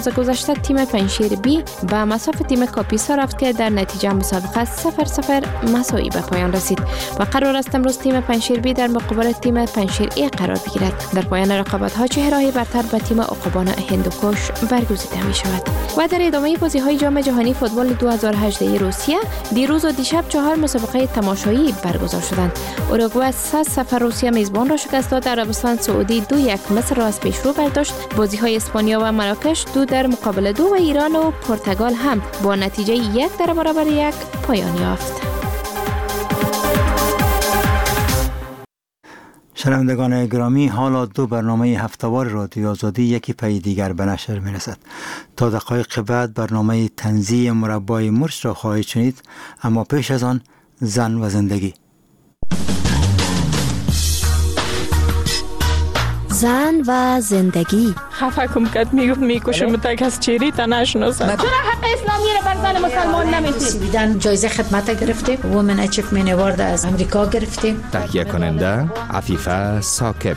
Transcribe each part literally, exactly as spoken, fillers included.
گذشته تیم پنشیر بی به مصاف تیم کاپیسا رفت که در نتیجه مسابقه صفر صفر مساوی به پایان رسید و قرار است امروز تیم پنشیر بی در مقابل تیم پنشیر ای قرار بگیرد. در پایان رقابت ها چهره برتر به تیم عقبان هندوکش برگزیده می شود. و در ادامه بازی های جام جهانی فوتبال دو هزار و هجده روسیه دیروز و دیشب چهار مسابقه تماشایی برگزار شدند. اوروگوئه سه صفر روسیه میزبان را شکست داد. عربستان سعودی دو یک مصر را از پیشرو برداشت. بازی های اسپانیا و مراکش دو در مقابل دو و ایران و پرتغال هم با نتیجه یک در برابر یک پایان یافت. شنوندگان گرامی، حالا دو برنامه هفته‌وار رادیو آزادی یکی پی دیگر به نشر می‌رسد. تا دقایق بعد برنامه طنزی مربای مرچ را خواهید شنید، اما پیش از آن زن و زندگی. زن و زندگی. خفه کم کد میگفت میکشم تک از چیری تا نشناسم. چرا حق اسلامی را بر زن مسلمان نمیدید؟ سویدن جایزه خدمت گرفتیم، وومن اچیومنت اوارد از امریکا گرفتیم. تهیه کننده عفیفه ثاقب.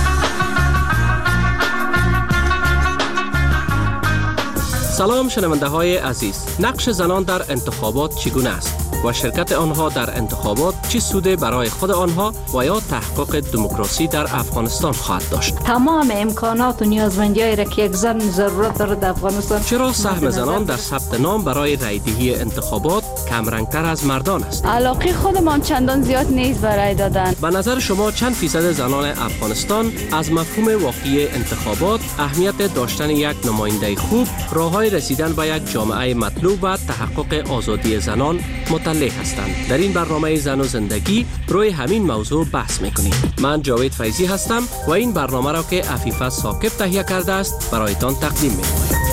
سلام شنونده های عزیز. نقش زنان در انتخابات چگونه است و شرکت آنها در انتخابات چه سود برای خود آنها و یا تحقق دموکراسی در افغانستان خواهد داشت؟ تمام امکانات و نیازمندی‌هایی را که یک زن ضرورت دارد در افغانستان. چرا سهم زنان در ثبت نام برای رایدهی انتخابات کم رنگتر از مردان است؟ علاقه خودمان چندان زیاد نیست برای دادن. به نظر شما چند فیصد زنان افغانستان از مفهوم واقعی انتخابات، اهمیت داشتن یک نماینده خوب، راههای رسیدن به یک جامعه مطلوب و تحقق آزادی زنان مطلع هستند؟ در این برنامه زن و زندگی روی همین موضوع بحث میکنیم. من جاوید فیضی هستم و این برنامه را که عفیفه ثاقب تهیه کرده است برایتان تقدیم میکنم.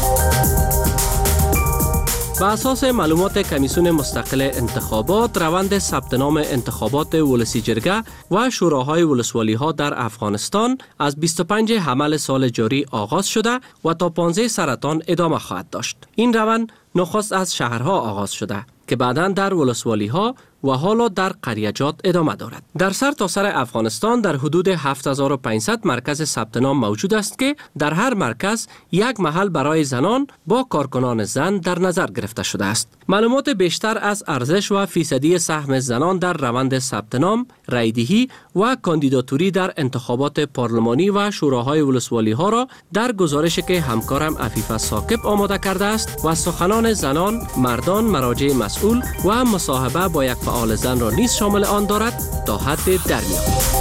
بر اساس معلومات کمیسیون مستقل انتخابات، روند ثبت نام انتخابات ولسی جرگه و شوراهای ولسوالی ها در افغانستان از بیست و پنجم حمل سال جاری آغاز شده و تا پانزدهم سرطان ادامه خواهد داشت. این روند نخست از شهرها آغاز شده که بعداً در ولسوالی ها و حالا در قریجات ادامه دارد. در سر تا سر افغانستان در حدود هفت هزار و پانصد مرکز ثبت نام موجود است که در هر مرکز یک محل برای زنان با کارکنان زن در نظر گرفته شده است. معلومات بیشتر از ارزش و فیصدی سهم زنان در روند ثبت نام، رایدهی و کاندیداتوری در انتخابات پارلمانی و شوراهای ولسوالی ها را در گزارشی که همکارم عفیفه ثاقب آماده کرده است و سخنان زنان، مردان، مراجع مسئول و مصاحبه با یک فعال زن را نیز شامل آن دارد تا حد درمیان.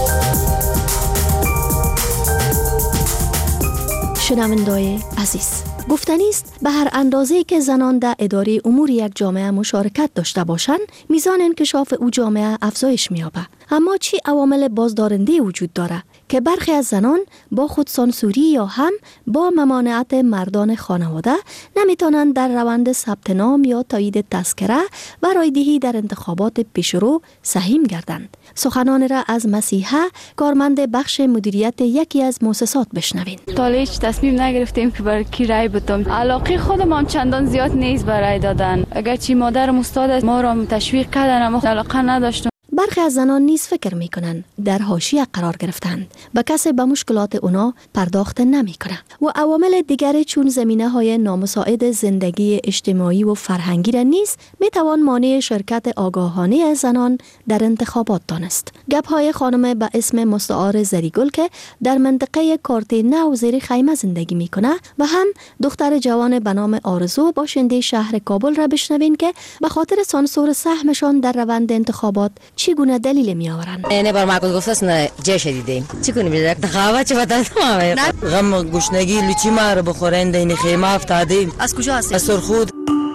شنوندای عزیز، گفتنی است به هر اندازه‌ای که زنان در اداره امور یک جامعه مشارکت داشته باشند، میزان انکشاف او جامعه افزایش می‌یابد. اما چی عوامل بازدارنده وجود دارد که برخی از زنان با خود سانسوری یا هم با ممانعت مردان خانواده نمیتونند در روند ثبت نام یا تایید تذکره و رایدهی در انتخابات پیشرو سهیم گردند. سخنان را از مسیحه، کارمند بخش مدیریت یکی از مؤسسات بشنوین. تا هیچ تصمیم نگرفتیم که برای کی رای بدیم. علاقه خودمان چندان زیاد نیست برای دادن. اگر چی مادرم استاد ما را تشویق کردن اما علاقه نداشتم. برخی از زنان نیز فکر میکنند در حاشیه قرار گرفتند و کسی به مشکلات اونا پرداخت نمیکنه و عوامل دیگری چون زمینه های نامساعد زندگی اجتماعی و فرهنگی را نیز میتوان مانع شرکت آگاهانه زنان در انتخابات دانست. گپ های خانم به اسم مستعار زریگل که در منطقه کارتینه و زیر خیمه زندگی میکنه و هم دختر جوان به نام آرزو باشنده شهر کابل را بشنوین که به خاطر سانسور سهمشان در روند انتخابات چگونه دلیل می آورند؟ اینه بر ما گفت است نه جه دیدیم. چی کنیم بیشتر تخاوت چه بدن ما؟ غم گشنگی لوچی ما رو بخورند این خیمه افتادیم. از کجا هستی؟ از سرخود.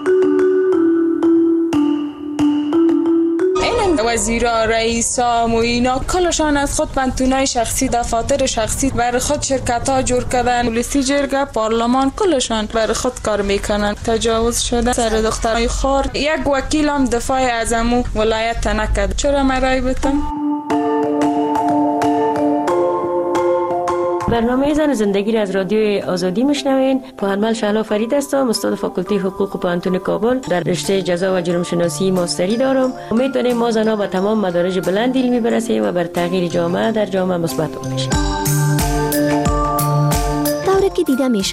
وزیرا، رئیسا، موینا کلشان از خود پنتونای شخصی، دفاتر شخصی برای خود شرکت ها جور کردن. ولسی جرگه، پارلمان کلشان برای خود کار میکنن. تجاوز شده سر دخترای خور. یک وکیل هم دفاع از امو ولایت نکرد. چرا من رای بدم؟ برنامه زن زندگی را از رادیو آزادی میشنوین. پوهنمل شهلا فرید هستم، استاد فاکولته حقوق پوهنتون کابل. در رشته جزا و جرم شناسی ماستری دارم. امید داریم ما زنها به تمام مدارج بلند علمی برسیم و بر تغییر جامعه در جامعه مثبت باشیم. طوری که دیده میشه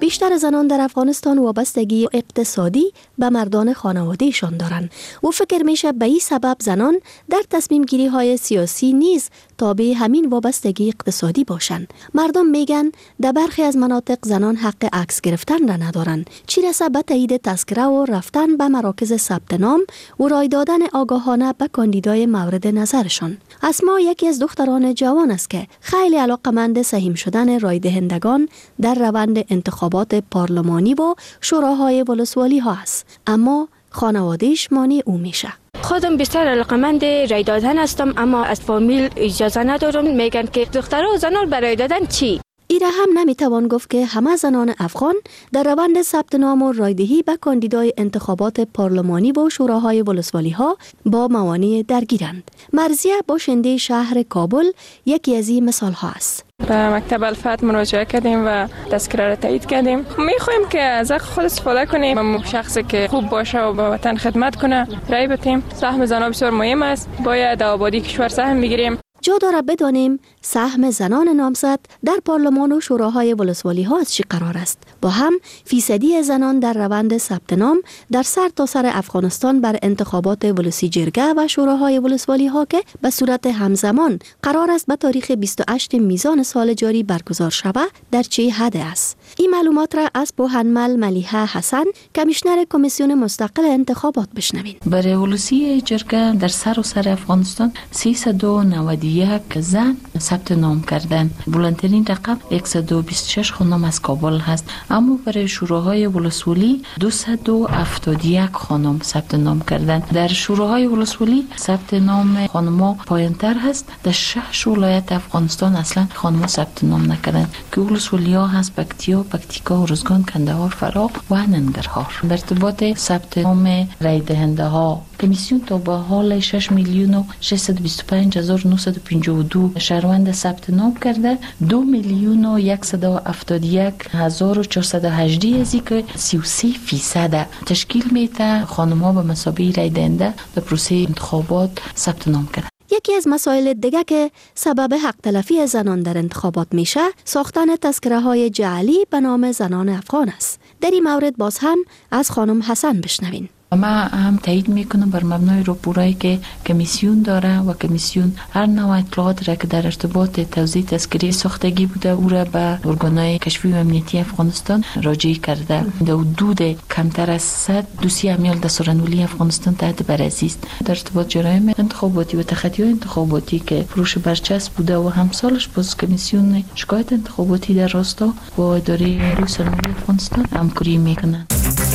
بیشتر زنان در افغانستان وابستگی اقتصادی به مردان خانوادهشان دارند و فکر میشه به این سبب زنان در تصمیم گیری های سیاسی نیز تابع همین وابستگی اقتصادی باشند. مردم میگن در برخی از مناطق زنان حق عکس گرفتن را ندارند، چی رسه به تایید تذکره و رفتن به مراکز ثبت نام و رای دادن آگاهانه به کاندیدای مورد نظرشان. اسما یکی از دختران جوان است که خیلی علاقمند سهیم شدن رای دهندگان در روند انتخابات پارلمانی و شوراهای ولسوالی ها است، اما خانوادهش مانع او میشه. خودم بیشتر علاقمند رای دادن هستم، اما از فامیل اجازه ندارم. میگن که دخترها و زنان برای دادن چی؟ ایره هم نمیتوان گفت که همه زنان افغان در روند ثبت نام و رایدهی به کاندیدای انتخابات پارلمانی و شوراهای ولسوالی ها با موانع درگیرند. مرضیه باشنده شهر کابل یکی از این مثال ها است. به مکتب الفت مراجعه کردیم و تذکره را تایید کردیم. میخوایم که از حق خود استفاده کنیم، اما شخصی که خوب باشه و به وطن خدمت کنه رای بدیم. سهم زنان بسیار مهم است، باید آبادی کشور سهم بگیریم. جا داره بدانیم سهم زنان نامزد در پارلمان و شوراهای ولسوالی ها از چی قرار است. با هم فیصدی زنان در روند ثبت نام در سر تا سر افغانستان بر انتخابات ولسی جرگه و شوراهای ولسوالی ها که به صورت همزمان قرار است به تاریخ بیست و هشتم میزان سال جاری برگزار شود در چه حد است. این معلومات را از بوهنمل ملیحه حسن کمیشنر کمیسیون مستقل انتخابات بشنوین. برای ولسی جرگه در سر و سر افغانستان سیصد و نود و یک زن ثبت نام کردن. بلندترین رقم صد و بیست و شش خانم از کابل هست، اما برای شوراهای ولسوالی دویست و هفتاد و یک خانم ثبت نام کردن. در شوراهای ولسوالی ثبت نام خانم‌ها پایین‌تر هست. در شش ولایت افغانستان اصلا خانم‌ها ثبت نام نکردن که ولسوالی‌ها هست پکتیا، پکتیکا، ارزگان، کندهار، فراه و ننگرهار. در ارتباط ثبت نام رای دهنده‌ها کمیسیون تا به حال شش میلیون و ششصد و بیست و پنج هزار و نهصد و پنجاه و دو شهروند ثبت نام کرده. دو میلیون و صد و هفتاد و یک هزار و چهارصد و هجده از که سی و سه فیصد تشکیل میده خانم‌ها به مثابه رای دهنده در پروسه انتخابات ثبت نام کردن. یکی از مسائل دیگه که سبب حق تلفی زنان در انتخابات میشه ساختن تذکره های جعلی به نام زنان افغان است. در این مورد باز هم از خانم حسن بشنوین. ما هم تایید میکنم بر مبنای راپورایی که کمیسیون داره و کمیسیون هر نوع اطلاعات را که در ارتباط توزیع تذکره ساختگی بوده او را به ارگانهای کشفی و امنیتی افغانستان راجع کرده. در حدود کمتر از صد دوسی امیال دستورالعملی افغانستان تحت بررسی است. در ارتباط جرایم انتخاباتی و تخطی انتخاباتی که فروش برچسب بوده و همسالش باز کمیسیون شکایت انتخاباتی در راستا با اداره روی سلامتی افغانستان همکاری میکنند.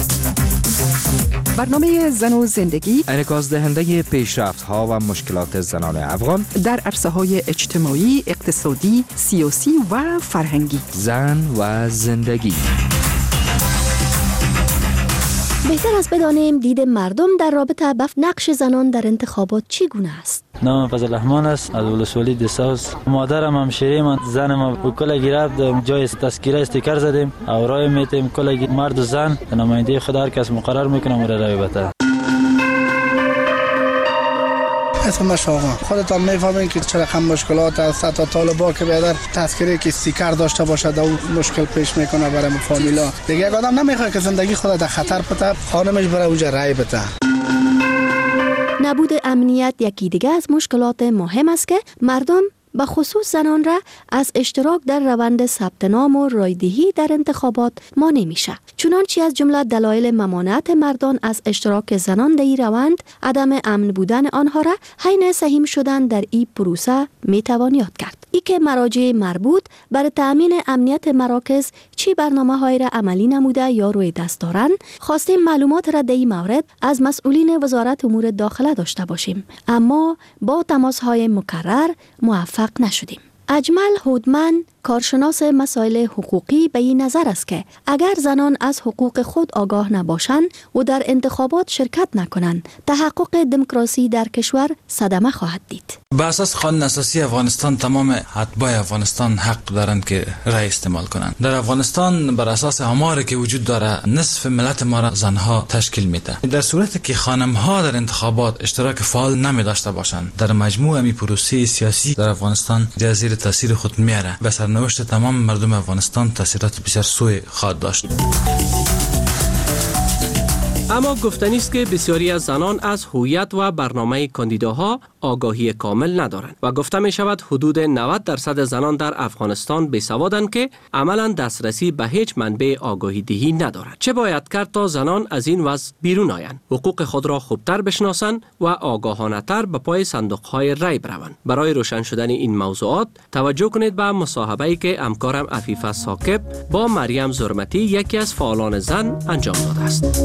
برنامه زن و زندگی انعکاس دهنده پیشرفت ها و مشکلات زنان افغان در عرصه های اجتماعی، اقتصادی، سیاسی و فرهنگی. زن و زندگی. بهتر است بدانیم دید مردم در رابطه با نقش زنان در انتخابات چگونه است. نام فضل الرحمن است، از ولسوالی دساوس. مادرم همشیره من، زنم و کلا گرفت جای تذکره استیکر زدیم و رای میتیم کلا مرد و زن نماینده خود هر کس مقرر میکنم و رای بده. اسم شاغان خودتان میفهمین که چرا هم مشکلات است. تا طالبا که بیادر تذکره که استیکر داشته باشد او مشکل پیش میکنه برای فامیلا. دیگه یک آدم نمیخواد که زندگی خود در خطر بده، خانمش برای اونجا رای بده. نبود امنیت یکی دیگه از مشکلات مهم است که مردم به خصوص زنان را از اشتراک در روند ثبت نام و رایدهی در انتخابات مانع میشه. چنانچه از جمله دلایل ممانعت مردان از اشتراک زنان در این روند عدم امن بودن آنها را حین سهیم شدن در این پروسه میتوان یاد کرد. ای که مراجع مربوط بر تأمین امنیت مراکز چی برنامه های را عملی نموده یا روی دست دارند، خواستیم معلومات را در این مورد از مسئولین وزارت امور داخله داشته باشیم، اما با تماس های مکرر موفق نشدیم. اجمل هودمن کارشناس مسائل حقوقی به این نظر است که اگر زنان از حقوق خود آگاه نباشند و در انتخابات شرکت نکنند، تحقق دموکراسی در کشور صدمه خواهد دید. به اساس قانون اساسی افغانستان تمام اتباع افغانستان حق دارند که رای استعمال کنند. در افغانستان بر اساس آماری که وجود داره نصف ملت ما را زنها تشکیل میده. در صورتی که خانم‌ها در انتخابات اشتراک فعال نمی داشته باشند، در مجموع می پروسه سیاسی در افغانستان زیر تاثیر خود میاره و سرنوشت تمام مردم افغانستان تاثیرات بسیار سوء خواهد داشت. اما گفتنی است که بسیاری از زنان از هویت و برنامه کاندیداها آگاهی کامل ندارند و گفته می شود حدود نود درصد زنان در افغانستان بیسوادند که عملا دسترسی به هیچ منبع آگاهی دهی ندارند. چه باید کرد تا زنان از این وضع بیرون آیند، حقوق خود را خوبتر بشناسند و آگاهانه تر به پای صندوق های رای بروند؟ برای روشن شدن این موضوعات توجه کنید به مصاحبه‌ای که همکارم عفیفه ثاقب با مریم زرمتی، یکی از فعالان زن، انجام داده است.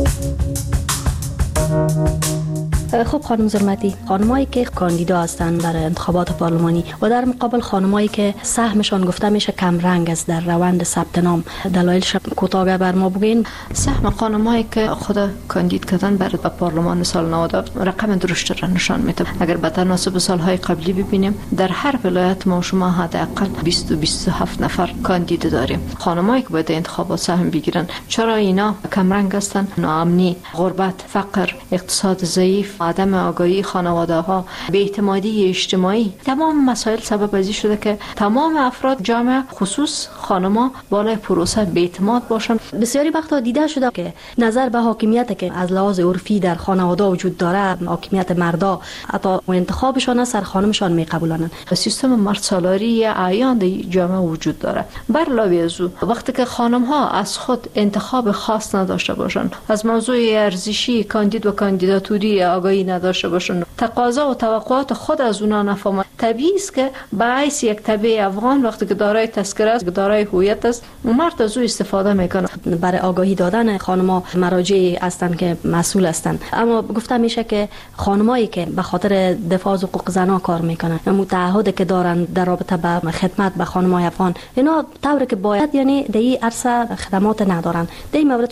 خب خانم زرمتی، خانمایی که کاندیدا هستند در انتخابات پارلمانی و در مقابل خانمایی که سهمشان گفته میشه کم رنگ است در روند ثبت نام، دلایلش کوتاه بر ما بگین؟ سهم خانمایی که خود کاندید کردن برای پارلمان سال نود رقم درشت را نشان میده. اگر به تناسب سالهای قبلی ببینیم در هر ولایت ما شما حداقل بیست تا بیست و هفت نفر کاندید داریم. خانمایی که باید انتخابات سهم بگیرن، چرا اینا کم رنگ هستند؟ ناامنی، غربت، فقر، اقتصاد ضعیف، عدم آگاهی خانواده ها، بی‌اعتمادی اجتماعی، تمام مسائل سبب ازی شده که تمام افراد جامعه خصوص خانم‌ها بالای پروسه بی‌اعتماد باشن. بسیاری وقتا دیده شده که نظر به حاکمیت که از لحاظ عرفی در خانواده وجود داره، حاکمیت مردا، حتی انتخابشان سر خانمشان میقبولانند. سیستم مرد سالاری اعیان در جامعه وجود داره. بر علاوه از او وقتی که خانم‌ها از خود انتخاب خاص نداشته باشن، از موضوع ارزشی کاندید و کاندیداتوری آگاهی نداشته باشن، تقاضا و توقعات خود از اونا نفهمند، طبیعی است که به حیث یک تبع افغان وقتی که دارای تذکره است، دارای هویت است، مرد از او استفاده میکنه. برای آگاهی دادن خانم‌ها مراجعی هستند که مسئول هستند، اما گفته میشه که خانمایی که به خاطر دفاع از حقوق زنان کار میکنن، متعهد که دارن در رابطه با خدمت به خانم‌های افغان، اینا طوری که باید یعنی در این عرصه خدمات ندارن. در این مورد